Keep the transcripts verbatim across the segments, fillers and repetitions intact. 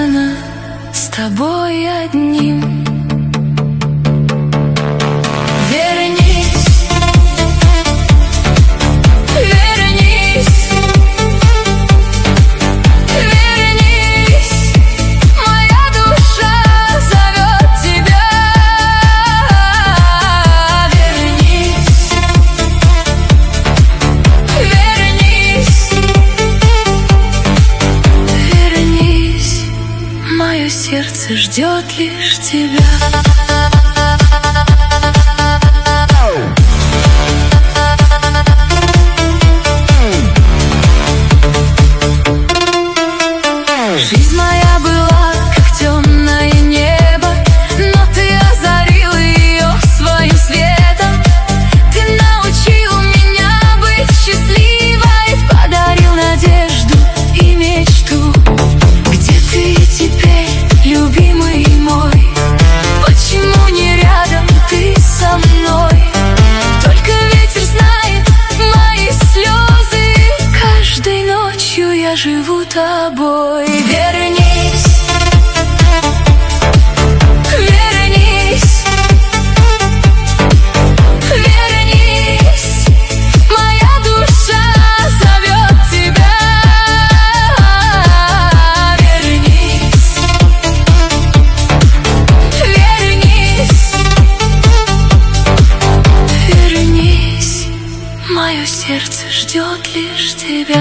связано с тобой одним. Сердце ждет лишь тебя. Жизнь моя была как темное небо, но ты озарил ее своим светом. Ты научил меня быть счастливой, подарил надежду и мечту. Где ты теперь, любимый мой? Почему не рядом ты со мной? Только ветер знает мои слезы. Каждой ночью я живу тобой. Вернись, вернись, вернись. Моя душа зовет тебя. Вернись, вернись. Мое сердце ждет лишь тебя.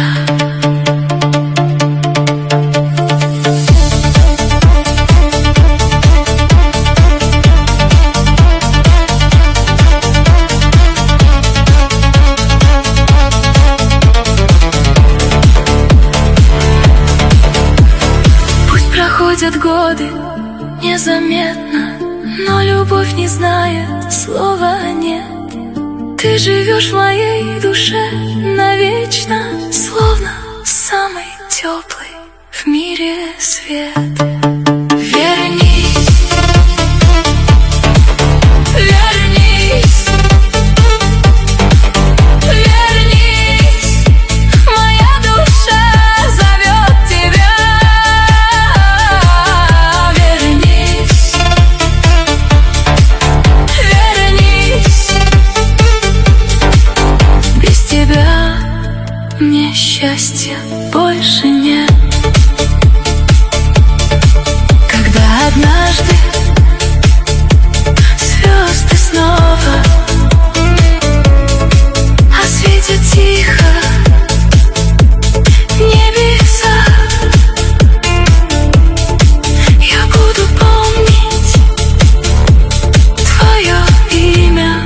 Проходят годы незаметно, но любовь не знает слова «нет». Ты живешь в моей душе навечно, словно самый теплый в мире свет. Вернись, вернись, вернись. Моя душа зовет тебя. Вернись, вернись. Без тебя мне счастья больше нет. Когда однажды звезды снова осветят тихо небеса, я буду помнить твое имя,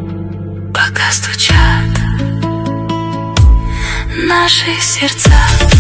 пока стучат наши сердца.